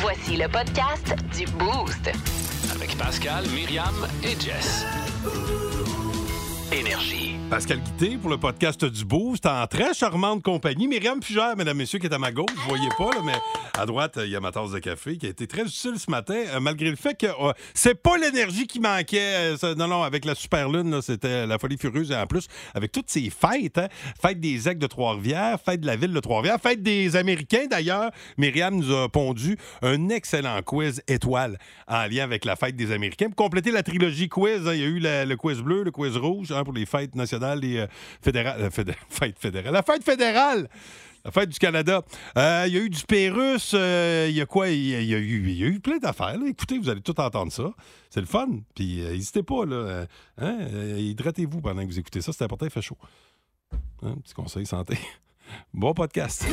Voici le podcast du Boost. Avec Pascal, Myriam et Jess. Énergie. Pascal Guité pour le podcast du Boost en très charmante compagnie. Myriam Fugère, mesdames, messieurs, qui est à ma gauche. Vous ne voyez pas, là, mais à droite, il y a ma tasse de café qui a été très utile ce matin, malgré le fait que c'est pas l'énergie qui manquait. Non, avec la super lune, là, c'était la folie furieuse. Et en plus, avec toutes ces fêtes, fête des Aigles de Trois-Rivières, fête de la ville de Trois-Rivières, fête des Américains d'ailleurs, Myriam nous a pondu un excellent quiz étoile en lien avec la fête des Américains. Pour compléter la trilogie quiz, il y a eu le quiz bleu, le quiz rouge, pour les fêtes nationales et fédérales. La fête fédérale! La fête du Canada. Il y a eu du Pérus. Il y a quoi? Il y a eu plein d'affaires. Là. Écoutez, vous allez tout entendre ça. C'est le fun. Puis n'hésitez pas. Là, hydratez-vous pendant que vous écoutez ça. C'est important, il fait chaud. Petit conseil santé. Bon podcast.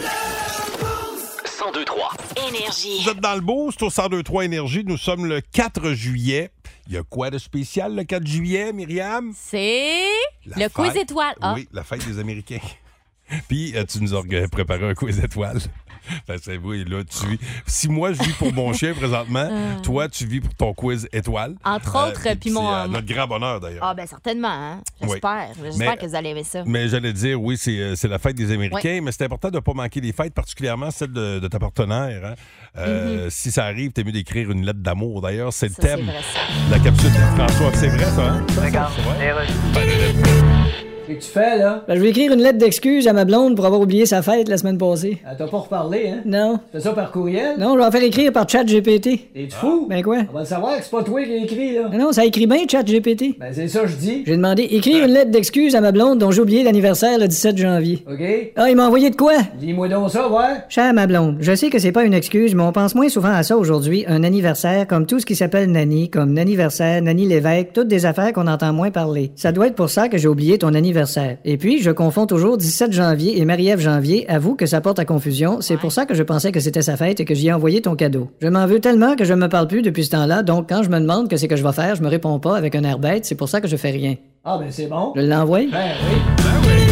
102.3 Énergie. Vous êtes dans le Boost au 102.3 Énergie. Nous sommes le 4 juillet. Il y a quoi de spécial le 4 juillet, Myriam? C'est le quiz étoile. Ah. Oui, la fête des Américains. Puis, tu nous as préparé un quiz étoile. C'est oui, là, si moi, je vis pour mon chien présentement, toi, tu vis pour ton quiz étoile. Entre autres, puis mon... notre grand bonheur, d'ailleurs. Ah, ben certainement, hein? J'espère. Oui. J'espère que vous allez aimer ça. Mais j'allais dire, oui, c'est la fête des Américains, mais c'est important de ne pas manquer les fêtes, particulièrement celle de ta partenaire. Hein? Si ça arrive, t'es mieux d'écrire une lettre d'amour. D'ailleurs, c'est le thème. C'est vrai, ça. La capsule de François. C'est vrai, ça, hein? Regarde, Qu'est-ce que tu fais, là? Ben, je vais écrire une lettre d'excuse à ma blonde pour avoir oublié sa fête la semaine passée. Elle t'a pas reparlé, hein? Non. Tu fais ça par courriel? Non, je vais en faire écrire par ChatGPT. T'es fou? Ben quoi? On va le savoir que c'est pas toi qui l'as écrit, là. Non, ça écrit bien ChatGPT. Ben, c'est ça que je dis. J'ai demandé écrire une lettre d'excuse à ma blonde dont j'ai oublié l'anniversaire le 17 janvier. OK? Ah, il m'a envoyé de quoi? Dis-moi donc ça, ouais. Chère ma blonde, je sais que c'est pas une excuse, mais on pense moins souvent à ça aujourd'hui, un anniversaire, comme tout ce qui s'appelle Nani, comme Naniversaire, Nani l'évêque, toutes des affaires qu'on entend moins parler. Ça doit être pour ça que j'ai oublié ton anniversaire. Et puis, je confonds toujours 17 janvier et Marie-Ève janvier. Avoue que ça porte à confusion. C'est pour ça que je pensais que c'était sa fête et que j'y ai envoyé ton cadeau. Je m'en veux tellement que je me parle plus depuis ce temps-là, donc quand je me demande que c'est que je vais faire, je me réponds pas avec un air bête, c'est pour ça que je fais rien. Ah, ben, c'est bon. Je l'envoie? Ben oui.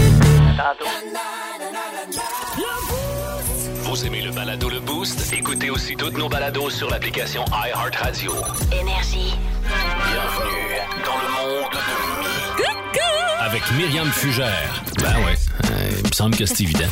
Vous aimez le balado Le Boost? Écoutez aussi toutes nos balados sur l'application iHeartRadio. Énergie. Bienvenue dans le monde de Mi. Avec Myriam Fugère. Ben ouais, il me semble que c'est évident.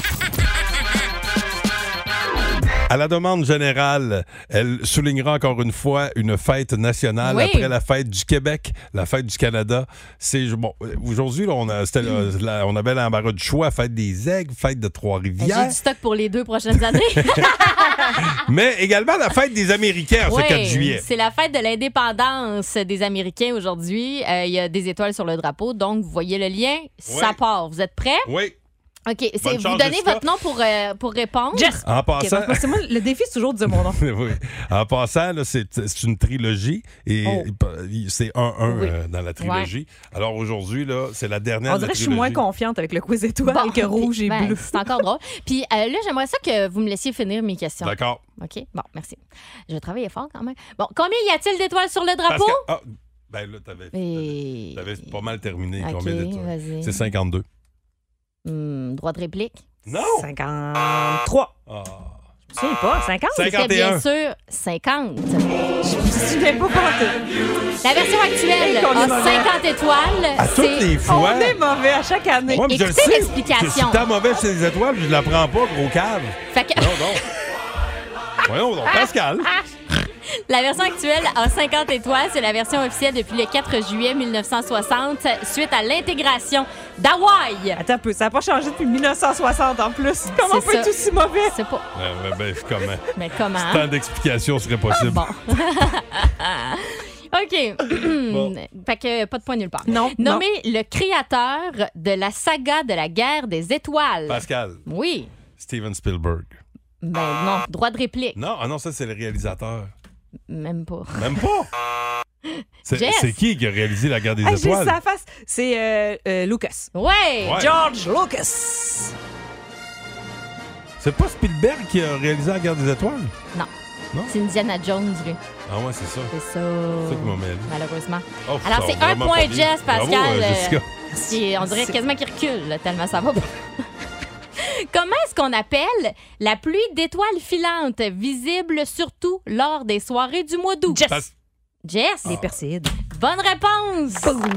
À la demande générale, elle soulignera encore une fois une fête nationale après la fête du Québec, la fête du Canada. C'est bon. Aujourd'hui, là, on avait l'embarras du choix, fête des Aigles, fête de Trois-Rivières. J'ai du stock pour les 2 prochaines années. Mais également la fête des Américains, ce 4 juillet. C'est la fête de l'indépendance des Américains aujourd'hui. Il y a des étoiles sur le drapeau, donc vous voyez le lien. Ça part. Vous êtes prêts? Oui. OK. Bonne Vous chance, donnez Jessica. votre nom pour répondre. Jess! En passant, C'est moi, le défi, c'est toujours de dire mon nom. oui. En passant, là, c'est une trilogie et c'est 1-1 dans la trilogie. Alors aujourd'hui, là, c'est la dernière On de la dirait que je suis trilogie. moins confiante avec le quiz étoile que rouge et bleu. C'est encore drôle. Puis là, j'aimerais ça que vous me laissiez finir mes questions. D'accord. OK? Bon, merci. Je vais travailler fort quand même. Bon, combien y a-t-il d'étoiles sur le drapeau? Ben là, t'avais pas mal terminé. OK, Combien d'étoiles? vas-y. C'est 52. Droit de réplique? Non! 53. Ah. Je me souviens pas. 50? 51. C'était bien sûr 50. Je me souviens pas quand La version actuelle Hey, qu'on est a mauvais. 50 étoiles. À toutes les fois. On est mauvais à chaque année. Ouais, mais je le Écoutez sais. l'explication. Si t'es mauvais chez les étoiles, je la prends pas, gros cave. Fait que Non. Voyons donc, Pascal. la version actuelle a 50 étoiles. C'est la version officielle depuis le 4 juillet 1960, suite à l'intégration d'Hawaï. Attends un peu, ça n'a pas changé depuis 1960 en plus. Comment C'est peut être ça. aussi mauvais? C'est pas. Comment? Mais comment? Tant d'explications serait possible. Bon. OK. Bon. Fait que pas de point nulle part. Non. Nommez le créateur de la saga de la guerre des étoiles. Pascal. Oui. Steven Spielberg. Ben non. Droit de réplique. Non, ça, c'est le réalisateur. Même pas. Même pas? Jess. C'est qui a réalisé la guerre des Hey, j'ai étoiles? sa face. C'est Lucas. Ouais. George Lucas. C'est pas Spielberg qui a réalisé la guerre des étoiles? Non. Non? C'est Indiana Jones, lui. Ah ouais, c'est ça. C'est ça. C'est ça qui m'a mêlé. Malheureusement. Oh, Alors, ça c'est va un vraiment point pas bien. Jess, Pascal. Bravo, Jessica. On dirait quasiment qu'il recule, là, tellement ça va pas. Comment ce qu'on appelle la pluie d'étoiles filantes, visible surtout lors des soirées du mois d'août? Jess? Les Perséides. Bonne réponse!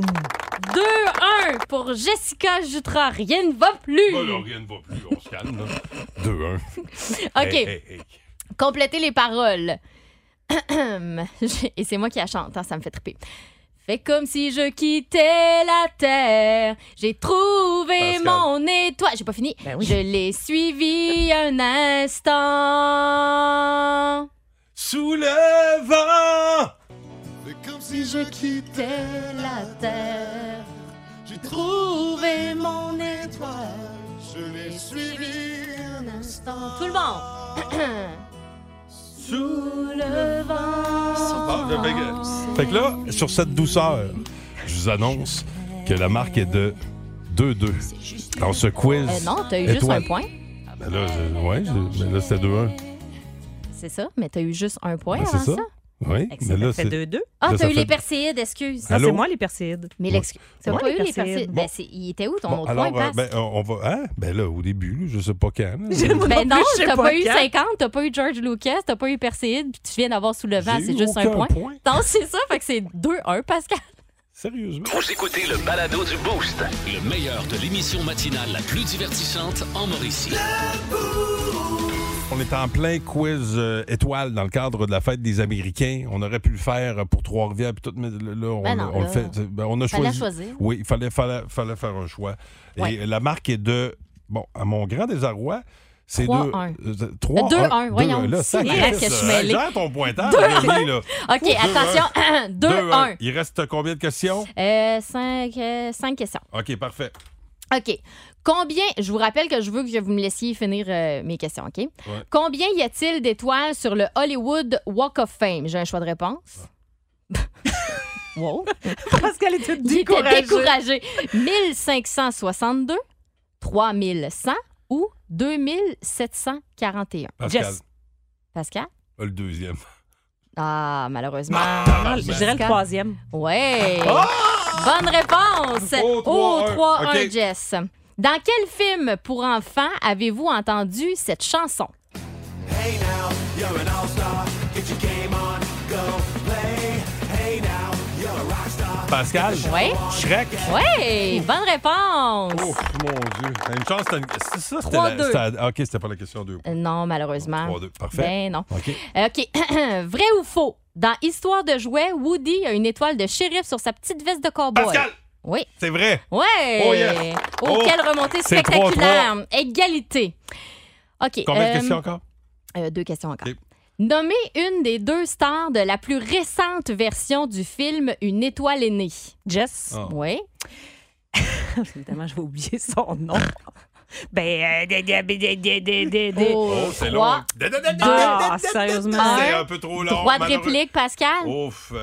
2-1 pour Jessica Jutra. Rien ne va plus. Ben là, rien ne va plus. On se calme, là. 2-1. OK. Hey. Complétez les paroles. Et c'est moi qui la chante, hein, ça me fait triper. Fais comme si je quittais la terre. J'ai trouvé Pascal. mon étoile. J'ai pas fini. Ben oui. Je l'ai suivi un instant. Sous le vent. Si je quittais la terre, j'ai trouvé mon étoile. Je l'ai suivi un instant. Tout le monde. Sous le vent. Fait que là, sur cette douceur, je vous annonce que la marque est de 2-2. Dans ce quiz. Non, t'as eu juste un point. Ben là, mais là, c'était 2-1. C'est ça, mais t'as eu juste un point Ben, avant c'est ça. ça. Oui, Ça mais là, fait c'est... 2-2. Ah, Là, t'as ça eu fait- les Perséides, excuse. Ah, Allô? c'est moi, les Perséides. Mais l'excuse. T'as Ouais, pas les eu les Perséides. Perséides. Bon. Ben, il était où ton Bon, autre alors, point, Passe? on va... Hein? Ben là, au début, là, je sais pas quand. là. Ben non, je sais t'as pas pas eu quand. 50, t'as pas eu George Lucas, t'as pas eu Perséide, puis tu viens d'avoir sous le vent, J'ai c'est eu juste un aucun point. Non, c'est ça, fait que c'est 2-1, Pascal. Sérieusement? Vous écoutez le balado du Boost. Le meilleur de l'émission matinale la plus divertissante en Mauricie. On est en plein quiz étoile dans le cadre de la fête des Américains. On aurait pu le faire pour Trois-Rivières, puis tout, mais là, on, Ben non, on le là, fait. Ben, on a fallait choisi. choisir. Oui, il fallait faire un choix. Ouais. Et la marque est de... Bon, à mon grand désarroi, c'est 3-1. 3-1. 2-1, voyons. Là, ça, C'est vrai que je suis mêlée. gère ton pointage, Rémi, là. OK, attention. 2-1. Il reste combien de questions? 5 questions. OK, parfait. OK. Combien, je vous rappelle que je veux que vous me laissiez finir mes questions, OK? Ouais. Combien y a-t-il d'étoiles sur le Hollywood Walk of Fame? J'ai un choix de réponse. Wow. Parce qu'elle est toute Il était découragée. découragé. 1562, 3100 ou 2741? Pascal, Jess. Pascal? le deuxième. Ah, malheureusement. Non, je dirais le troisième. Ouais. Bonne réponse. Oh, 3-1. 3-1, OK. Jess. Dans quel film pour enfants avez-vous entendu cette chanson? Pascal? Oui. Shrek? Oui, bonne réponse. Oh, mon Dieu. Une chance, c'est ça? 3-2. OK, c'était pas la question 2. Non, malheureusement. 3-2. Parfait. Ben non. OK. OK. Vrai ou faux? Dans Histoire de jouets, Woody a une étoile de shérif sur sa petite veste de cowboy. Pascal! Oui. C'est vrai. Ouais. Oh, yes. Oh, Oh, quelle remontée c'est spectaculaire. Égalité. OK. Combien de questions encore? 2 questions encore. OK. Nommez une des 2 stars de la plus récente version du film Une étoile est née. Jess. Ah. Oui. Évidemment, je vais oublier son nom. Ben, Oh, c'est long. Trois. Ah, sérieusement. C'est un peu trop long. Droit de malheureux. réplique, Pascal? Ouf.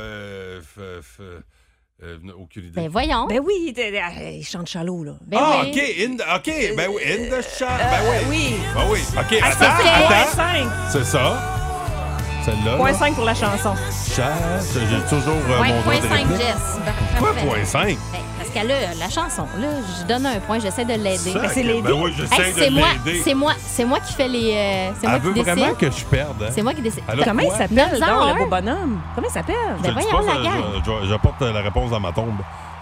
Aucune idée. Ben voyons. Ben oui, il chante Chalot, là. Ben ah, oui. OK. Ben oui. In the shot. Ben oui. Oui. Ben oui. OK, Ah, attends. c'est 5. C'est ça. Celle-là. Point là. 5 pour la chanson. Chasse. J'ai toujours mon droit Point de 5, réplique. Jess. Quoi, Parfait. point 5? Ben, parce que là, la chanson, là, je donne un point, j'essaie de l'aider. Ça, c'est l'aider. Ben oui, j'essaie Hey, de c'est moi, l'aider. c'est moi qui fais les. C'est moi Elle veut qui vraiment décide. que je perde. Hein? C'est moi qui décide. Elle a Comment quoi? il s'appelle, 9 ans, donc, un. le beau bonhomme? Comment il s'appelle? Je Ben le dis voyons, pas, la gang. j'apporte la réponse dans ma tombe.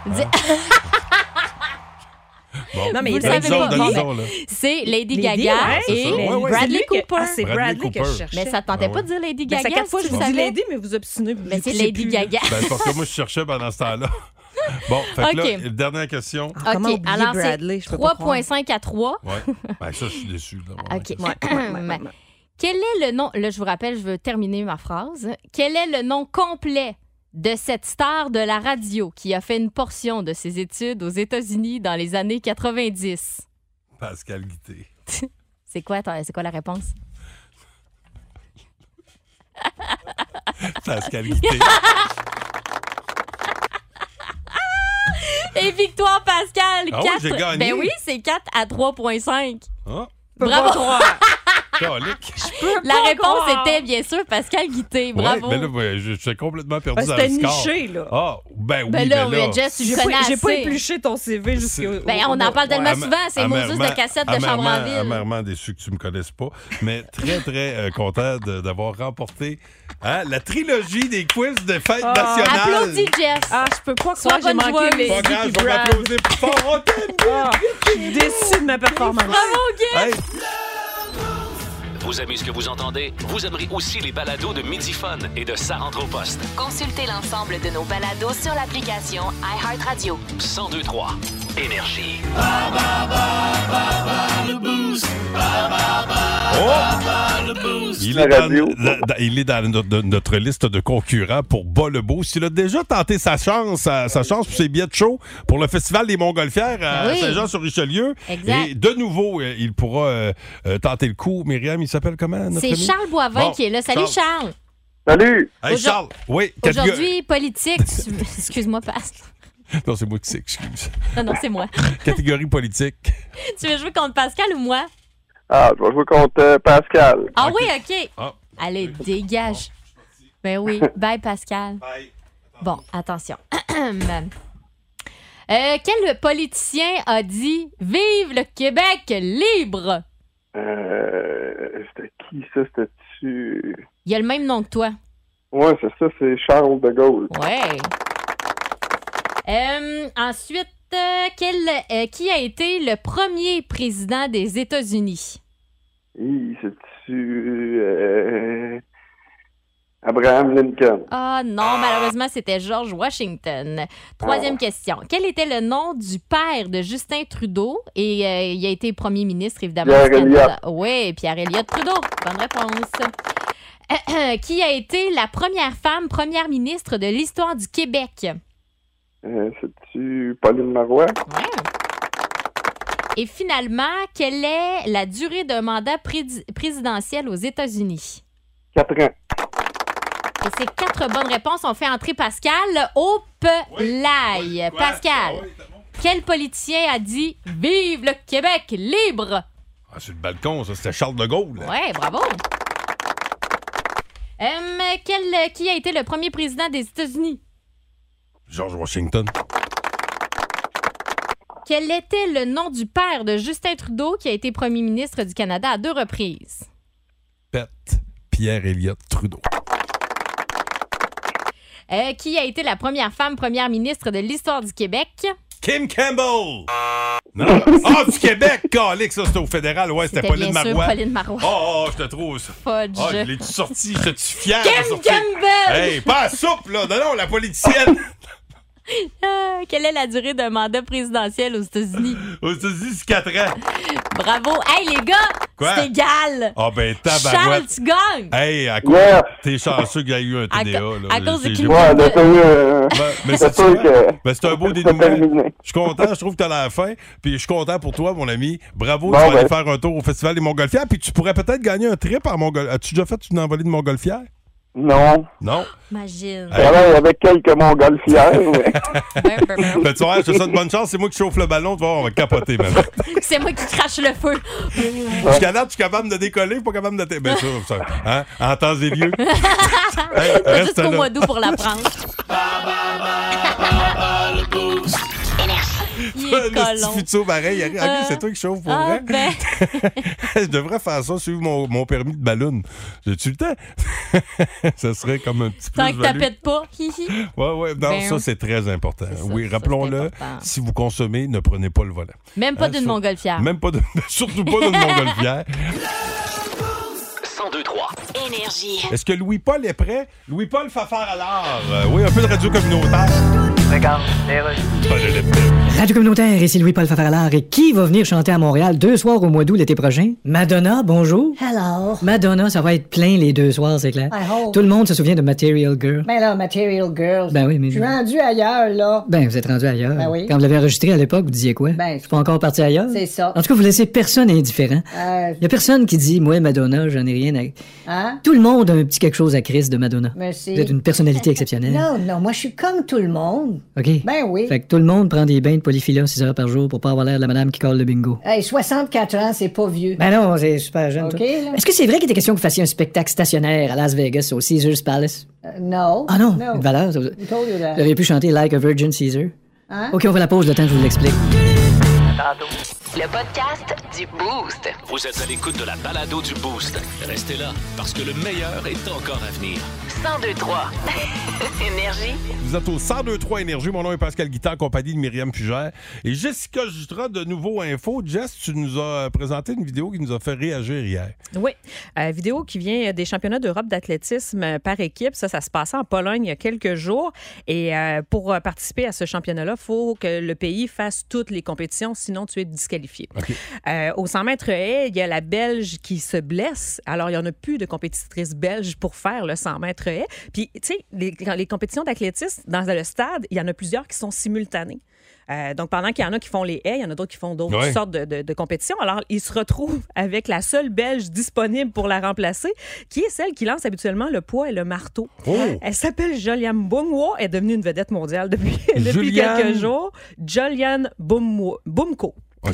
Bon. Non, mais Vous il le savez pas. Donne-nous-en, là. C'est Lady Lady, Gaga ouais, c'est et ça. Ouais, ouais. Bradley Cooper. Ah, c'est Bradley Bradley que Cooper. je cherchais. Mais ça te tentait Ah pas ouais. de dire Lady Ben, Gaga? c'est 4 fois si que tu je vous dis savais. Lady, mais vous obstinez. Ben, c'est Lady Gaga. Ben, c'est parce que moi, je cherchais pendant ce temps-là. Bon, fait que OK. là, dernière question. Ah, comment OK, oublier alors Bradley? c'est Je peux pas croire. 3,5 à 3. Ouais. Ben, ça, je suis déçu. Là. OK. Ouais. Quel est le nom... Là, je vous rappelle, je veux terminer ma phrase. Quel est le nom complet de cette star de la radio qui a fait une portion de ses études aux États-Unis dans les années 90? Pascal Guité. C'est quoi la réponse? Pascal Guité. Et victoire, Pascal! Ah oui, j'ai gagné. Ben oui, c'est 4 à 3,5. Ah, Bravo! calique. Je La réponse était bien sûr Pascal Guité. Bravo. Ouais, mais là, je suis complètement perdu dans C'était le score. niché, là. Ah, ben oui, Ben là, mais là... Jess, tu J'ai connais pas assez. épluché ton CV jusqu'au... Ben, on en parle tellement souvent, c'est Moses amèrement- de cassette de chambre en ville. amèrement déçu que tu me connaisses pas, mais très, très content d'avoir remporté la trilogie des quiz de fête nationale. Applaudis, Jess. Ah, je peux pas Sois croire que j'ai bonne manqué joueuse. les Pas grave, je vais m'applaudir plus fort. On t'aime bien. Je suis déçue de ma performance. Bravo, Guy. Hey, Vous aimez ce que vous entendez? Vous aimerez aussi les balados de Midi Fun et de Ça rentre au poste. Consultez l'ensemble de nos balados sur l'application iHeartRadio. 1023 Énergie. il est dans notre liste de concurrents pour Bas le Boost. Il a déjà tenté sa chance pour ses billets de show pour le Festival des Montgolfières à Oui. Saint-Jean-sur-Richelieu. Exact. Et de nouveau, il pourra tenter le coup. Myriam, il s'appelle comment, notre C'est ami? Charles Boivin Bon, qui est là. Salut, Charles. Salut! Hey, Charles, oui. Aujourd'hui, politique. Excuse-moi, Passe. Non, c'est moi qui s'excuse. Non, c'est moi. Catégorie politique. Tu veux jouer contre Pascal ou moi? Ah, je vais jouer contre Pascal. Ah Ok. oui, OK. Ah. Allez, dégage. Ben oui. Bye, Pascal. Bye. Bon, attention. Quel politicien a dit « Vive le Québec libre » ? C'était qui ça? C'était-tu... Il a le même nom que toi. Ouais, c'est ça, c'est Charles de Gaulle. Ouais. Ensuite, qui a été le premier président des États-Unis? C'est-tu... Abraham Lincoln. Ah non, malheureusement, c'était George Washington. Troisième question. Quel était le nom du père de Justin Trudeau? Et il a été premier ministre, évidemment, Pierre du Canada. Elliott. Oui, Pierre Elliott Trudeau. Bonne réponse. Qui a été la première femme première ministre de l'histoire du Québec? C'est-tu Pauline Marois? Ouais. Et finalement, quelle est la durée d'un mandat présidentiel aux États-Unis? 4 ans. Et c'est 4 bonnes réponses. On fait entrer Pascal au pelaille. Oui, Pascal, oui, c'est bon. quel politicien a dit « Vive le Québec libre » ? Ah, sur le balcon, ça, c'était Charles de Gaulle. Ouais, bravo. Qui a été le premier président des États-Unis? George Washington. Quel était le nom du père de Justin Trudeau qui a été premier ministre du Canada à 2 reprises? Pierre Elliott Trudeau. Qui a été la première femme première ministre de l'histoire du Québec? Kim Campbell! Non? Ah, du Québec! Calique, ça, c'était au fédéral. Ouais, c'était Pauline bien sûr Marois. Pauline Marois. Oh, je te trouve ça. Fudge. Ah, je l'ai-tu sorti? J'étais-tu fier? de Kim sortir? Campbell! Hey, pas à soupe, là! Non, la politicienne! Quelle est la durée d'un mandat présidentiel aux États-Unis? Aux États-Unis, c'est 4 ans. Bravo! Hey, les gars! Quoi? C'est égal! Ah, ben, Charles, tabarouette. tu gagnes! Hey, à cause. Yeah. T'es chanceux qu'il y a eu un TDA, là. à cause de C'est- Kim Ouais, là, t'as eu... Mais c'est c'est sûr que... c'est un beau c'est dénouement. terminé. Je suis content, je trouve que t'as la fin. Puis je suis content pour toi, mon ami. Bravo, Bon, tu vas aller ben. faire un tour au Festival des Montgolfières. Puis tu pourrais peut-être gagner un trip en Montgolfière. As-tu déjà fait une envolée de Montgolfière? Non. Non? Imagine. Je travaille avec quelques montgolfières, mais... Ben, tu vois, je te souhaite bonne chance. C'est moi qui chauffe le ballon. Tu vas voir, on va capoter, maintenant. C'est moi qui crache le feu. Jusqu'à là, tu es capable de décoller, pas capable de... Bien sûr, ça. Hein? En temps et lieu. Hey, reste Jusqu'au là. mois d'août pour l'apprendre. Il est Le petit colon. futur pareil. Ah, c'est toi qui chauffe pour Ah, vrai. ben. Je devrais faire ça, suivre mon permis de ballon. J'ai-tu le temps? Ça serait comme un petit Tant que plus-value. t'appelles pas. Hihi. Ouais. Non, Ben, ça, c'est très important. c'est ça, Oui, ça, rappelons-le, c'est important. si vous consommez, ne prenez pas le volant. Même pas Hein, d'une ça- montgolfière. Même pas de... Surtout pas d'une montgolfière. 1023 Énergie. Est-ce que Louis-Paul est prêt? Louis-Paul Fafard à l'art. Oui, un peu de radio communautaire. Radio communautaire, ici Louis-Paul Fafaralard. Et qui va venir chanter à Montréal 2 soirs au mois d'août l'été prochain? Madonna, bonjour. Hello. Madonna, ça va être plein les 2 soirs, c'est clair. I hope. Tout le monde se souvient de Material Girl. Ben là, Material Girls. Ben oui, mais... Je suis rendu ailleurs, là. Ben, vous êtes rendu ailleurs. Ben oui. Quand vous l'avez enregistré à l'époque, vous disiez quoi? Ben, je suis pas encore parti ailleurs? C'est ça. En tout cas, vous laissez personne indifférent. Euh, Y a personne qui dit, moi, Madonna, j'en ai rien à... hein? Tout le monde a un petit quelque chose à Chris de Madonna. Merci. Vous êtes une personnalité exceptionnelle. Non, moi, je suis comme tout le monde. OK? Ben oui. Fait que tout le monde prend des bains de polyphila 6 heures par jour pour pas avoir l'air de la madame qui colle le bingo. Hey, 64 ans, c'est pas vieux. Ben non, c'est super jeune. OK, toi. là. Est-ce que c'est vrai qu'il était question que vous fassiez un spectacle stationnaire à Las Vegas au Caesars Palace? No. Ah non, No. une valeur. Ça, vous Who told you that? auriez pu chanter Like a Virgin Caesar. Hein? OK, on fait la pause le temps que je vous l'explique. Le podcast du Boost. Vous êtes à l'écoute de la balado du Boost. Restez là, parce que le meilleur est encore à venir. 1023. Énergie. Vous êtes au 1023 Énergie. Mon nom est Pascal Guitard, en compagnie de Myriam Fugère. Et Jessica Jutra de Nouveau Info. Jess, tu nous as présenté une vidéo qui nous a fait réagir hier. Oui, vidéo qui vient des championnats d'Europe d'athlétisme par équipe. Ça se passait en Pologne il y a quelques jours. Et pour participer à ce championnat-là, il faut que le pays fasse toutes les compétitions, sinon tu es disqualifié. OK. Au 100 mètres haies, il y a la Belge qui se blesse. Alors, il n'y en a plus de compétitrices belges pour faire le 100 mètres haies. Puis, tu sais, les compétitions d'athlétisme, dans le stade, il y en a plusieurs qui sont simultanées. Donc, pendant qu'il y en a qui font les haies, il y en a d'autres qui font d'autres sortes de compétitions. Alors, ils se retrouvent avec la seule Belge disponible pour la remplacer, qui est celle qui lance habituellement le poids et le marteau. Oh. Elle s'appelle Joliane Bumwo. Elle est devenue une vedette mondiale depuis Juliane. quelques jours. Joliane Bumko. OK.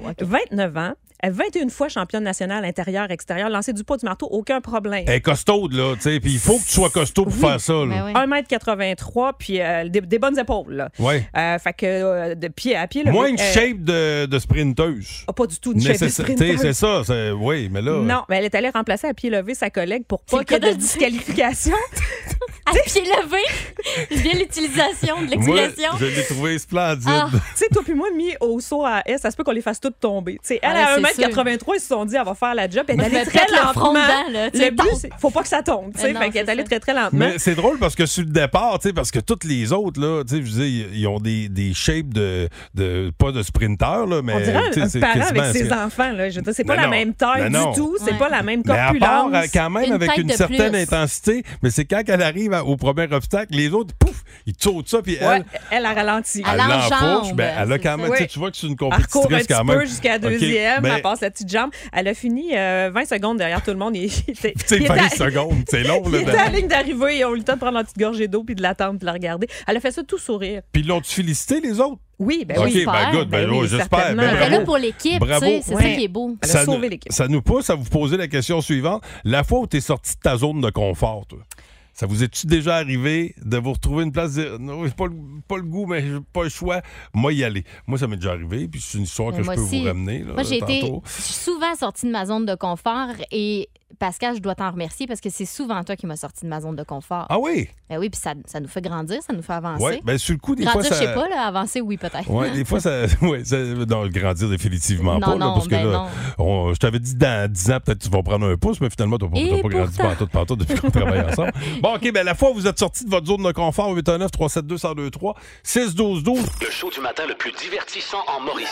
29 ans. 21 fois championne nationale intérieur-extérieur. Lancer du poids du marteau, aucun problème. Elle est costaude, là, tu sais. Puis il faut que tu sois costaud pour faire ça, là. Ben oui. 1m83, puis des bonnes épaules. Là. Ouais. Fait que de pied à pied... Là, Moins une shape de sprinteuse. pas du tout une shape de sprinter. C'est ça, oui, mais là... Non, mais elle est allée remplacer à pied levé sa collègue pour C'est pas le qu'il y ait cas de de le dire. disqualification. À pied levé, bien l'utilisation de Moi, l'expression. je l'ai trouvé splendide. Ah. Tu sais, toi puis moi, mis au saut à S, ça se peut qu'on les fasse toutes tomber. Tu sais, elle, Ah, à c'est 1m83, ils se sont dit, elle va faire la job. Elle est Moi, je allée me très pète le front lentement. dedans, là. Tu sais, Le but, tombe. c'est faut pas que ça tombe. Tu sais, Non, fait qu'elle est c'est allée ça. très, très lentement. Mais c'est drôle parce que sur le départ, tu sais, parce que toutes les autres, là, tu sais, je veux dire, ils ont des shapes de pas de sprinter, là, mais. On dirait tu sais, un c'est parent avec quasiment- ses enfants. Là. Je veux dire, c'est pas Non, la non. même taille Non, non. du tout. C'est Ouais. pas la même Mais à part, corpulence. quand même, Une avec tête une de certaine plus. intensité, mais c'est quand elle arrive au premier obstacle, les autres, pouf, ils sautent ça, puis Ouais, elle elle a ralenti. Elle elle l'enjambe, l'enfourche, ben, elle a quand c'est même, ça. tu sais, Oui. tu vois que c'est une Elle recourt un compétitrice petit quand même. peu jusqu'à la OK, deuxième, mais- elle passe la petite jambe. Elle a fini 20 secondes derrière tout le monde. Il était, Tu sais, il 20 était à- secondes, c'est long, il là. était à la ligne d'arrivée et on a eu le temps de prendre une petite gorgée d'eau puis de l'attendre puis de la regarder. Elle a fait ça tout sourire. Puis l'ont-tu félicité, les autres? Oui, ben OK, oui. j'espère. ben good, Ben ben, oui, j'espère. certainement. Ben, Elle était bravo. là pour l'équipe, tu Bravo. sais, c'est Ouais. ça qui est beau. Elle a sauvé l'équipe. Ça nous pousse à vous poser la question suivante. La fois où tu es sorti de ta zone de confort, toi, ça vous est-tu déjà arrivé de vous retrouver une place de... Non, j'ai pas le goût, mais j'ai pas le choix. Moi, y aller. Moi, ça m'est déjà arrivé, puis c'est une histoire que Mais je moi peux aussi. vous ramener là, Moi, je tantôt. suis souvent sortie de ma zone de confort et Pascal, je dois t'en remercier parce que c'est souvent toi qui m'as sorti de ma zone de confort. Ah oui? Ben oui, puis ça nous fait grandir, ça nous fait avancer. Oui, ben sur le coup, des Grandir, fois, je ça... sais pas, là, avancer, oui, peut-être. Ouais, des fois, ça... Ouais, ça... Non, grandir définitivement Non, pas, là, non, parce que ben là, je t'avais dit dans 10 ans, peut-être tu vas prendre un pouce, mais finalement, tu Et n'as pas grandi pourtant. partout depuis qu'on travaille ensemble. Bon, OK, ben la fois où vous êtes sorti de votre zone de confort, 819-372-1023, 612-12. Le show du matin le plus divertissant en Mauricie.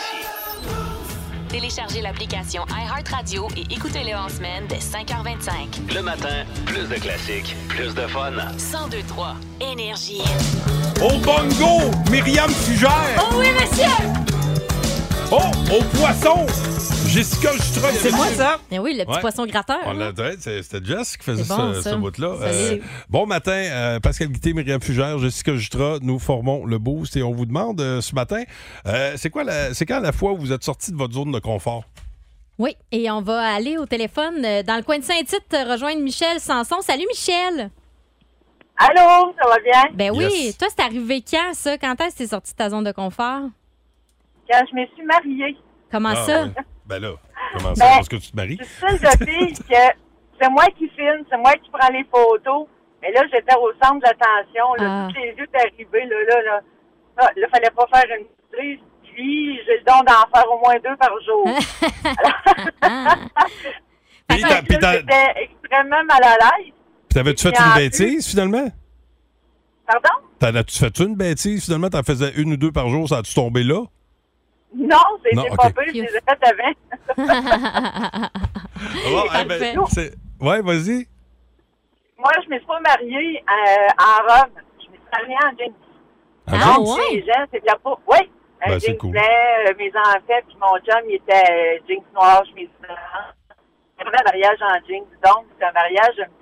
Téléchargez l'application iHeartRadio et écoutez-le en semaine dès 5h25. Le matin, plus de classiques, plus de fun. 1023. Énergie. Au bongo, Myriam Fugère. Oh oui, monsieur! Oh, au poisson, Jessica Jutra. C'est moi, ça. Ben oui, le petit Ouais. poisson gratteur. On hein? l'a dit, c'était Jess qui faisait C'est bon, ce ça. bout-là. Solide. Bon matin, Pascal Guité, Myriam Fugère, Jessica Jutra, nous formons le Boost et on vous demande ce matin, c'est quand la fois où vous êtes sorti de votre zone de confort? Oui, et on va aller au téléphone dans le coin de Saint-Tite rejoindre Michel Sanson. Salut, Michel! Allô, ça va bien? Ben oui, Yes. toi, c'est arrivé quand, ça? Quand est-ce que t'es sorti de ta zone de confort? Quand je me suis mariée, Comment Ah, ça? ouais. Ben là, comment ça? Ben, Parce que tu te maries? je suis seule de fille que c'est moi qui filme, c'est moi qui prends les photos. Mais là, j'étais au centre de l'attention, là, Ah. tous les yeux arrivés, là. Ah, là, fallait pas faire une prise. Puis, j'ai le don d'en faire au moins 2 par jour. Puis Fait que t'as- j'étais extrêmement mal à l'aise. puis t'avais-tu fait Puis en une plus- bêtise, finalement? Pardon? Tu fait une bêtise, finalement? T'en faisais 1 ou 2 par jour, ça a-tu tombé là? Non, c'était Non, pas ok. pire, je les ai faites avant. Parfait. Ouais, vas-y. Moi, je me suis pas mariée en robe. Je me suis mariée en jeans. Ah, Donc, ouais? les gens, c'est bien pas. Oui, un Ben, c'est jeans cool. blanc, mes enfants, puis mon chum, il était jeans noirs, chemise blanche. C'est un mariage en jeans. Donc, c'est un mariage un petit peu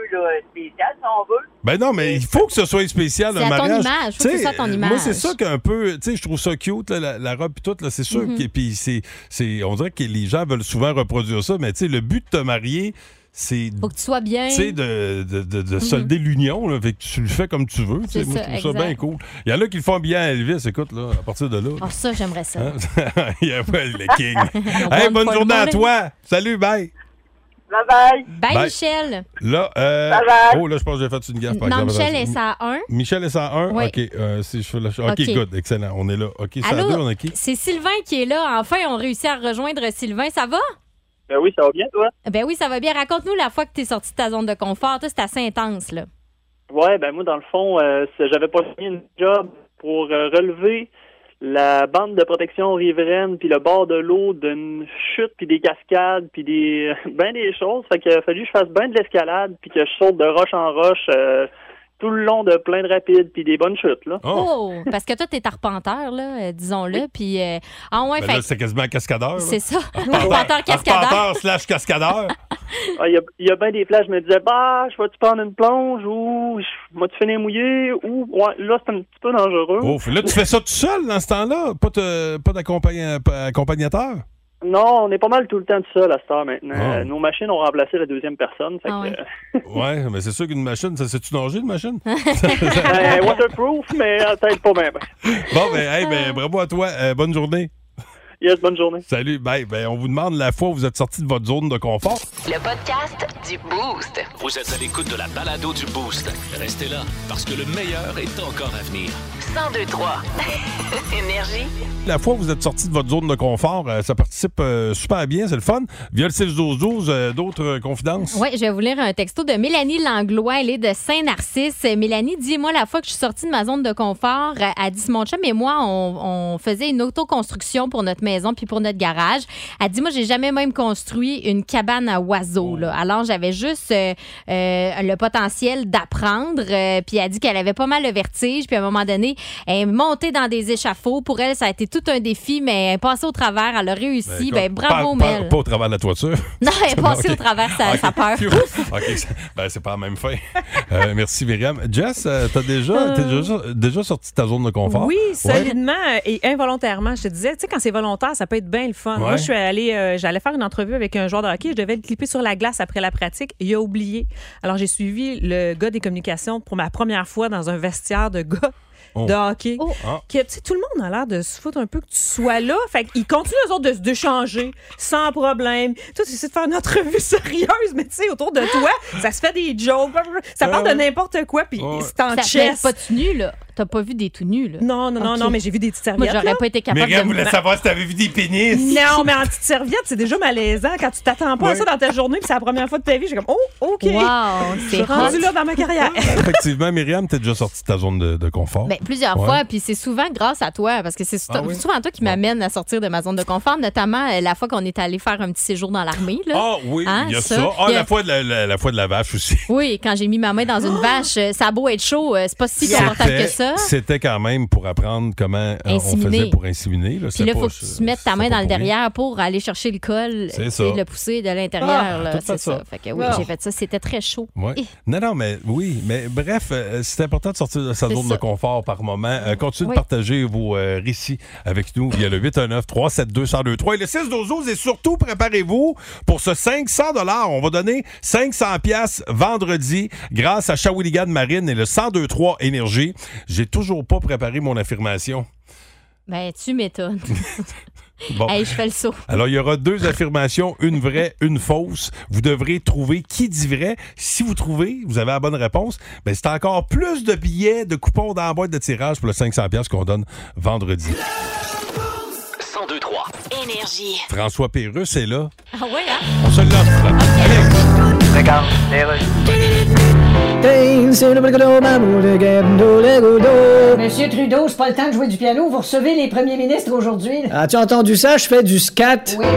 là, spécial, si on veut. Ben non, mais il faut que ce soit spécial, C'est un à ton mariage. image, faut que ce soit ton image. Moi, c'est ça qu'un peu, tu sais, je trouve ça cute, là, la robe et tout, là, c'est sûr. Puis on dirait que les gens veulent souvent reproduire ça, mais tu sais, le but de te marier, c'est faut que tu sois bien. Tu sais, de solder l'union, là, fait que tu le fais comme tu veux. Moi, je trouve ça bien cool. Il y en a qui le font bien à Elvis, écoute, là, à partir de là. Oh, ça, j'aimerais ça. Il y a pas le king. Hey, bonne journée à toi. Salut, bye. Bye-bye. Bye, Michel. Là, bye-bye. oh, là, je pense que j'ai fait une gaffe, par Non, exemple. Michel est 101. Michel est 101? Oui. OK. Si je fais la... OK, OK. good. Excellent. On est là. OK, c'est à Allô? 2, on a qui? C'est Sylvain qui est là. Enfin, on réussit à rejoindre Sylvain. Ça va? Ben oui, ça va bien, toi? Ben oui, ça va bien. Raconte-nous la fois que tu es sorti de ta zone de confort. Toi, c'est assez intense, là. Ouais, ben moi, dans le fond, j'avais pas signé une job pour relever la bande de protection riveraine puis le bord de l'eau d'une chute puis des cascades puis des choses. Fait qu'il a fallu que je fasse bien de l'escalade puis que je saute de roche en roche tout le long de plein de rapides puis des bonnes chutes, là. Oh! Parce que toi, t'es arpenteur, là, disons-le. Puis, ah ouais, Ben là, c'est quasiment cascadeur. Là. C'est ça. Arpenteur cascadeur. Arpenteur/cascadeur. Il y a bien des plages, je me disais, je vais-tu prendre une plonge ou je vais-tu finir mouillé ou, ouais, là, c'est un petit peu dangereux. Oh, là, tu fais ça tout seul dans ce temps-là? Pas d'accompagnateur? Non, on est pas mal tout le temps tout seul à cette heure maintenant. Oh. Nos machines ont remplacé la deuxième personne. Fait Ah que, ouais, mais c'est sûr qu'une machine, ça sait-tu nager, une machine? waterproof, mais peut-être pas bien. Bon, ben, bravo à toi. Bonne journée. Yes, bonne journée. Salut. Ben, on vous demande la fois où vous êtes sorti de votre zone de confort. Le podcast du Boost. Vous êtes à l'écoute de la balado du Boost. Restez là, parce que le meilleur est encore à venir. 102-3. Énergie. La fois où vous êtes sorti de votre zone de confort, ça participe super bien, c'est le fun. Via le 6-12-12, d'autres confidences? Oui, je vais vous lire un texto de Mélanie Langlois. Elle est de Saint-Narcisse. Mélanie dit, moi, la fois que je suis sortie de ma zone de confort, elle dit, mon chum et moi, on faisait une autoconstruction pour notre maison puis pour notre garage. Elle dit, moi, j'ai jamais même construit une cabane à oiseaux. Là. Alors, j'avais juste le potentiel d'apprendre. Puis elle dit qu'elle avait pas mal le vertige. Puis à un moment donné, elle est montée dans des échafauds. Pour elle, ça a été tout un défi, mais elle est passée au travers. Elle a réussi. Bravo, Mel. Pas au travers de la toiture. Non, elle est passée au travers sa peur. OK, c'est pas la même fin. Merci, Myriam. Jess, t'es déjà sorti de ta zone de confort? Oui, solidement et involontairement. Je te disais, tu sais, quand c'est volontaire, ça peut être bien le fun. Ouais. Moi, j'allais faire une entrevue avec un joueur de hockey. Je devais le clipper sur la glace après la pratique. Il a oublié. Alors, j'ai suivi le gars des communications pour ma première fois dans un vestiaire de gars de hockey. Tout le monde a l'air de se foutre un peu que tu sois là. Fait qu'ils continuent, eux autres, d'échanger sans problème. Toi, tu essaies de faire une entrevue sérieuse, mais tu sais, autour de toi, ça se fait des jokes. Ça parle de n'importe quoi, puis c'est en chess. Pas tout nu, là. T'as pas vu des tout nus, là? Non, mais j'ai vu des petites serviettes. Moi, j'aurais pas été capable Myriam de voulait savoir si t'avais vu des pénis. Non, mais en petite serviette, c'est déjà malaisant quand tu t'attends pas à ça dans ta journée, puis c'est la première fois de ta vie. J'ai comme, OK. Wow, je suis rendue là dans ma carrière. Effectivement, Myriam, t'es déjà sortie de ta zone de confort. Ben, plusieurs fois, puis c'est souvent grâce à toi, parce que c'est souvent toi qui m'amène à sortir de ma zone de confort, notamment la fois qu'on est allé faire un petit séjour dans l'armée. Ah oui, il y a ça. La fois de la vache aussi. Oui, quand j'ai mis ma main dans une vache, ça a beau être chaud, c'est pas si confortable que ça. C'était quand même pour apprendre comment on faisait pour inséminer. Là. Puis là, il faut que tu mettes ta main dans le derrière pour aller chercher le col et le pousser de l'intérieur. C'est ça. Fait que oui, j'ai fait ça. C'était très chaud. Ouais. Non, mais bref, c'est important de sortir de sa zone de confort par moment. Continuez de partager vos récits avec nous via le 819-372-1023 et le 6-12-12. Et surtout, préparez-vous pour ce 500 $. On va donner 500 $ vendredi grâce à Shawinigan Marine et le 102.3 Énergie. J'ai toujours pas préparé mon affirmation. Ben, tu m'étonnes. Bon. Hey, je fais le saut. Alors, il y aura 2 affirmations, une vraie, une fausse. Vous devrez trouver qui dit vrai. Si vous trouvez, vous avez la bonne réponse, ben c'est encore plus de billets, de coupons dans la boîte de tirage pour le 500 $ qu'on donne vendredi. 102-3. Énergie. François Pérusse est là. Ah ouais, hein? On se l'offre. Regarde, T'es Monsieur Trudeau, c'est pas le temps de jouer du piano. Vous recevez les premiers ministres aujourd'hui. As-tu entendu ça? Je fais du scat. Oui.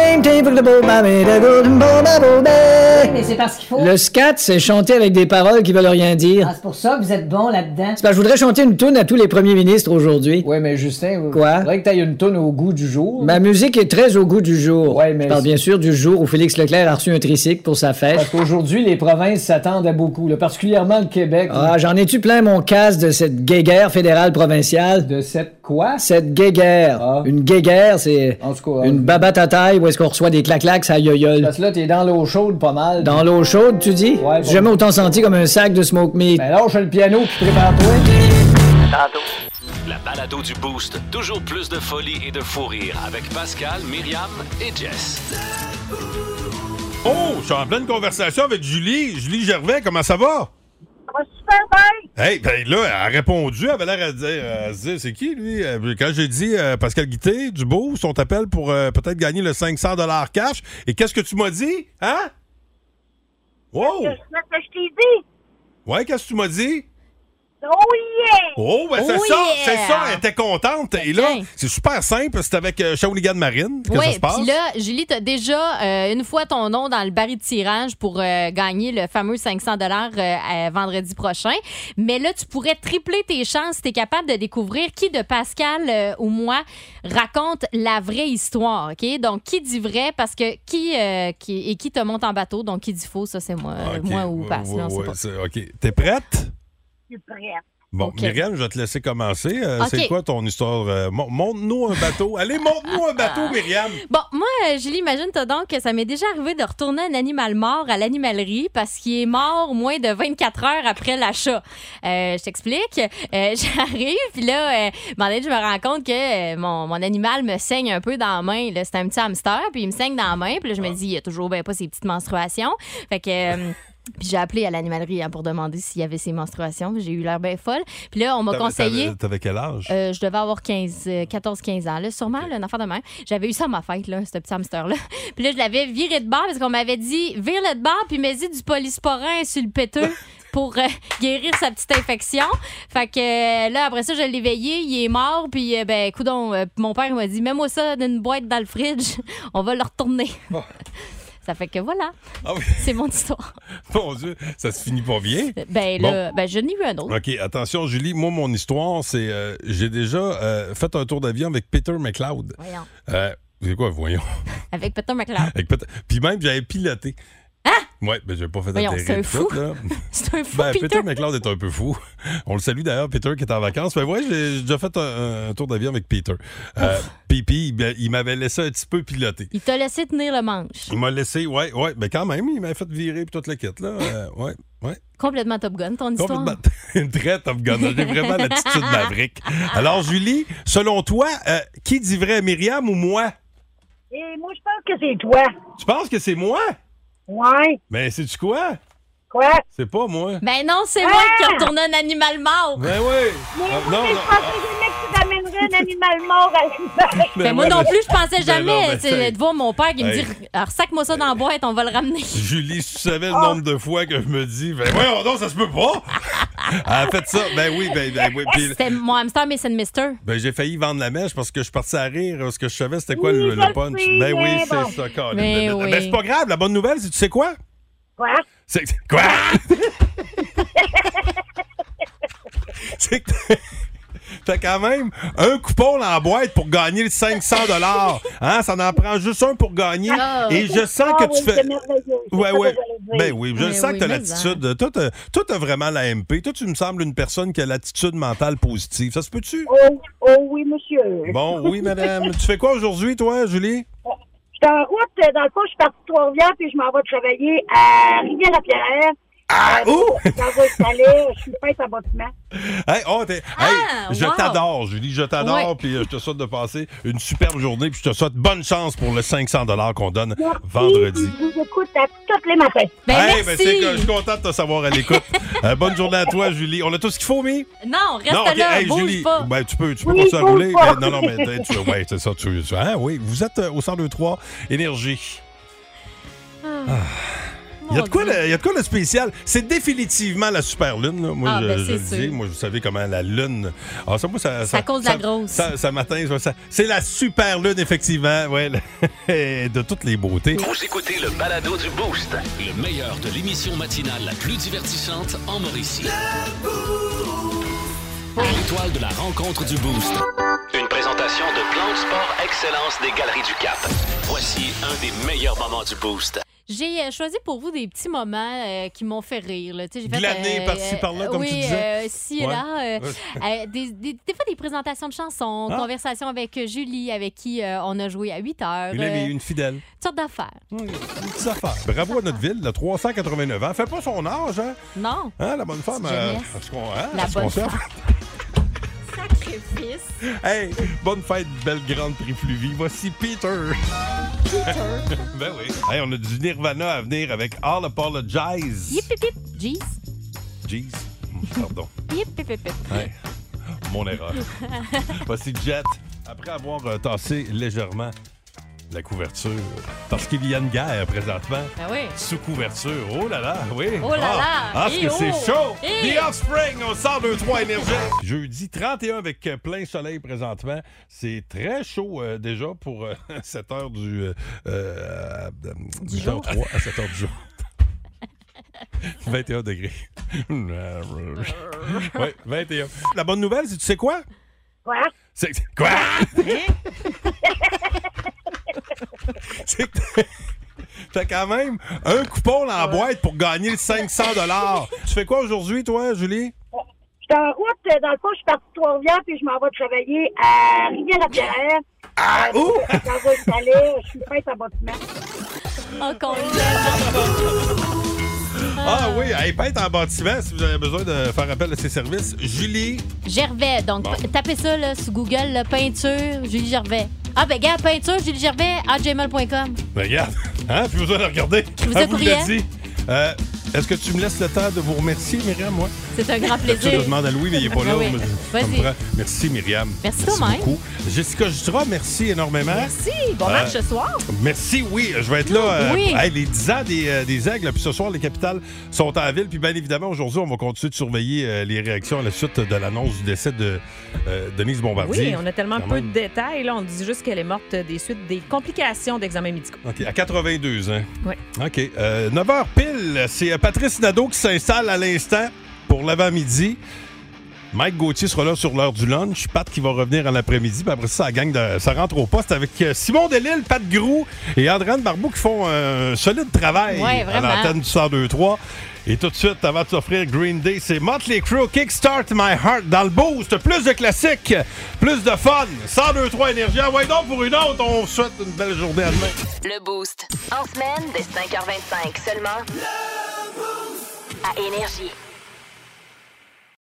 Mais c'est parce qu'il faut. Le scat, c'est chanter avec des paroles qui veulent rien dire. Ah, c'est pour ça que vous êtes bon là-dedans. C'est parce que je voudrais chanter une toune à tous les premiers ministres aujourd'hui. Ouais, mais Justin, Quoi? faudrait que t'ailles une toune au goût du jour. Ma musique est très au goût du jour. Ouais, mais Je parle bien sûr du jour où Félix Leclerc a reçu un tricycle pour sa fête. Parce qu'aujourd'hui, les provinces s'attendent à beaucoup, là, particulièrement le Québec. Ah, j'en ai-tu plein mon casse de cette guéguerre fédérale provinciale? De cette quoi? Cette guéguerre. Ah. Une guéguerre, c'est En tout cas, une babate à taille où est-ce qu'on reçoit des clac-clacs à yoyole. parce que là, t'es dans l'eau chaude pas mal. Dans l'eau chaude, tu dis? Ouais, J'ai jamais autant senti comme un sac de smoke meat. Ben lâche le piano puis prépare-toi. La balado du Boost. Toujours plus de folie et de fou rire avec Pascal, Myriam et Jess. Oh, je suis en pleine conversation avec Julie. Julie Gervais, comment ça va? Ça va super bien. Hey, ben là, elle a répondu, elle avait l'air à se dire, c'est qui, lui? Quand j'ai dit Pascal Guité, du Boost, on t'appelle pour peut-être gagner le 500 $ cash. Et qu'est-ce que tu m'as dit? Hein? Wow! C'est ce que je t'ai dit. Ouais, qu'est-ce que tu m'as dit? Oh yeah! Oh, ben c'est Oh ça, yeah! c'est ça, elle était contente. Et là, c'est super simple, c'est avec Shawinigan Marine que ça se passe. Puis là, Julie, t'as déjà une fois ton nom dans le baril de tirage pour gagner le fameux 500 $ vendredi prochain. Mais là, tu pourrais tripler tes chances si t'es capable de découvrir qui de Pascal ou moi raconte la vraie histoire, OK? Donc, qui dit vrai? Parce que qui te monte en bateau? Donc, qui dit faux? Ça, c'est moi. OK. Moi ou Pascal, on sait pas. OK. T'es prête? Je suis prête. Bon, OK. Myriam, je vais te laisser commencer. OK. C'est quoi ton histoire? Montre-nous un bateau. Allez, montre-nous un bateau, Myriam. Bon, moi, Julie, imagine-toi donc que ça m'est déjà arrivé de retourner un animal mort à l'animalerie parce qu'il est mort moins de 24 heures après l'achat. Je t'explique. J'arrive, puis là, je me rends compte que mon animal me saigne un peu dans la main. Là, c'est un petit hamster, puis il me saigne dans la main. Puis là, je me dis, il y a toujours pas ses petites menstruations. Fait que... Puis j'ai appelé à l'animalerie pour demander s'il y avait ses menstruations. J'ai eu l'air bien folle. Puis là, on m'a conseillé... T'avais quel âge? Je devais avoir 14-15 ans, là, sûrement, là, une affaire de même. J'avais eu ça à ma fête, là, ce petit hamster-là. Puis là, je l'avais viré de bord parce qu'on m'avait dit, vire-le de bord, puis mets-y du polysporin sur le péteux pour guérir sa petite infection. Fait que là, après ça, je l'ai veillé, il est mort, puis coudonc, mon père m'a dit, mets-moi ça dans une boîte dans le fridge, on va le retourner. Oh. Ça fait que voilà. Ah oui. C'est mon histoire. Mon Dieu, ça se finit pas bien. Je n'ai eu un autre. OK, attention, Julie. Moi, mon histoire, c'est... j'ai déjà fait un tour d'avion avec Peter McLeod. Voyons. C'est quoi, voyons? Avec Peter McLeod. Puis même, j'avais piloté. Hein? Ouais, ben j'ai pas fait Voyons, c'est un fou. Là. C'est un fou, Peter McLeod est un peu fou. On le salue d'ailleurs, Peter, qui est en vacances. Mais ouais, j'ai déjà fait un tour d'avion avec Peter. Puis il m'avait laissé un petit peu piloter. Il t'a laissé tenir le manche. Il m'a laissé, ouais, mais quand même, il m'avait fait virer puis toute la kit, là. Ouais. Complètement Top Gun, ton histoire. Une très Top Gun. J'ai vraiment l'attitude Maverick. Alors, Julie, selon toi, qui dit vrai, Myriam ou moi? Et moi, je pense que c'est toi. Tu penses que c'est moi? Ouais. Ben, sais-tu quoi? Quoi? C'est pas moi. Ben non, c'est moi qui ai retourné un animal mort. Ben oui. Je pensais jamais que tu t'amènerais un animal mort à l'hiver. Ben moi non plus, je pensais jamais. C'est de voir mon père qui me dit alors sac-moi ça dans la boîte, on va le ramener. Julie, si tu savais le nombre de fois que je me dis, ben voyons donc, ça se peut pas. Elle a fait ça. Ben oui. Puis, c'était mon hamster Mason Mister. Ben j'ai failli vendre la mèche parce que je suis parti à rire. Parce que je savais c'était quoi le punch. Ben oui, c'est ça, Colin. Ben c'est pas grave. La bonne nouvelle, c'est tu sais quoi? Quoi? C'est quoi? C'est que t'as quand même un coupon dans la boîte pour gagner le 500 $. Hein? Ça en prend juste un pour gagner. Et je sens que tu fais... Ouais. Ben oui, je sens que t'as l'attitude. Toi, t'as vraiment la MP. Toi, tu me sembles une personne qui a l'attitude mentale positive. Ça se peut-tu? Oh oui, monsieur. Bon, oui, madame. Tu fais quoi aujourd'hui, toi, Julie? Je suis en route. Dans le fond, je suis partie de Trois-Rivières, puis je m'en vais travailler à Rivière-la-Pierre. Où? Je suis peintre en bâtiment. Je t'adore, Julie, je t'adore. Puis je te souhaite de passer une superbe journée. Puis je te souhaite bonne chance pour le 500 $ qu'on donne vendredi. Je vous écoute à tous les matins. Je suis content de te savoir à l'écoute. Bonne journée à toi, Julie. On a tout ce qu'il faut, mais? Non, reste là, bouge Julie, pas. Ben, tu peux continuer à rouler. Non, mais ouais, c'est ça. Oui, vous êtes au 102.3 Énergie. Il y a de quoi de spécial. C'est définitivement la super lune. Là. Moi, je le dis. Moi, vous savez comment la lune... Ah, ça, moi, ça cause la grosse. Ça m'atteint. C'est la super lune, effectivement. Ouais, de toutes les beautés. Vous écoutez le balado du Boost. Le meilleur de l'émission matinale la plus divertissante en Mauricie. L'étoile de la rencontre du Boost. Une présentation de Plan de Sport Excellence des Galeries du Cap. Voici un des meilleurs moments du Boost. J'ai choisi pour vous des petits moments qui m'ont fait rire. Là. J'ai fait, glaner par-ci, par-là, comme tu disais. Ici et là. Des fois, des présentations de chansons, conversations avec Julie, avec qui on a joué à 8 heures. Il avait une fidèle. Toutes sortes d'affaires. Des petites affaires. Bravo à notre ville, de 389 ans. Fait pas son âge, hein? Non. Hein, la bonne femme. La bonne femme. Sacrifice. Hey, bonne fête, belle grande Prix-Fluvie. Voici Peter. Ben oui. Hey, on a du Nirvana à venir avec All Apologize. Yip, yip, yip. Jeez. Pardon. Yip, yip, yip. Hey, mon erreur. Voici Jet. Après avoir tassé légèrement la couverture, parce qu'il y a une guerre présentement. Ben oui. Sous couverture. Oh là là, oui. Oh là là. Ah, est-ce que c'est chaud? Et... The Offspring au 102.3 Énergie. Jeudi 31 avec plein soleil présentement. C'est très chaud déjà pour 7 heures du jour. 3 à 7 heures du jour. 21 degrés. Oui, 21. La bonne nouvelle, c'est tu sais quoi? Quoi? C'est quoi? C'est que t'as quand même un coupon dans la boîte pour gagner le 500 $. Tu fais quoi aujourd'hui, toi, Julie? Je suis en route. Dans le fond, je suis partie de Trois-Rivières puis je m'en vais travailler à Rivière-la-Pierre. Ah, où? Dans un chalet. Je suis faite en bâtiment. Encore Ah oui, elle pète en bâtiment si vous avez besoin de faire appel à ses services. Julie Gervais. Donc, tapez ça là, sur Google, là, peinture, Julie Gervais. Ah, ben, regarde, peinture, Julie Gervais, @gmail.com. Ben, regarde. Hein? Plus besoin de regarder. Je vous ai courriel. Dit. Est-ce que tu me laisses le temps de vous remercier, Myriam, moi? C'est un grand plaisir. Je demande à Louis, mais il n'est pas là. Oui. Vas-y. Merci, Myriam. Merci toi-même. Beaucoup. Jessica Jutra, merci énormément. Merci. Bon match ce soir. Merci, oui. Je vais être là. Oui. Les 10 ans des Aigles. Puis ce soir, les capitales sont en ville. Puis bien évidemment, aujourd'hui, on va continuer de surveiller les réactions à la suite de l'annonce du décès de Denise Bombardier. Oui, on a tellement peu de détails. Là, on dit juste qu'elle est morte des suites des complications d'examens médicaux. OK, à 82 ans. Oui. OK. 9h pile, c'est Patrice Nadeau qui s'installe à l'instant pour l'avant-midi. Mike Gauthier sera là sur l'heure du lunch. Pat qui va revenir en après-midi. Puis après ça, la gang ça rentre au poste avec Simon Delille, Pat Groux et Andréane Barbeau qui font un solide travail à l'antenne du 102.3. Et tout de suite, avant de s'offrir Green Day, c'est Motley Crue, Kickstart My Heart dans le Boost. Plus de classiques, plus de fun. 102.3 Énergie. Envoyez donc pour une autre. On vous souhaite une belle journée à demain. Le Boost. En semaine, dès 5h25 seulement. Le Boost. À Énergie.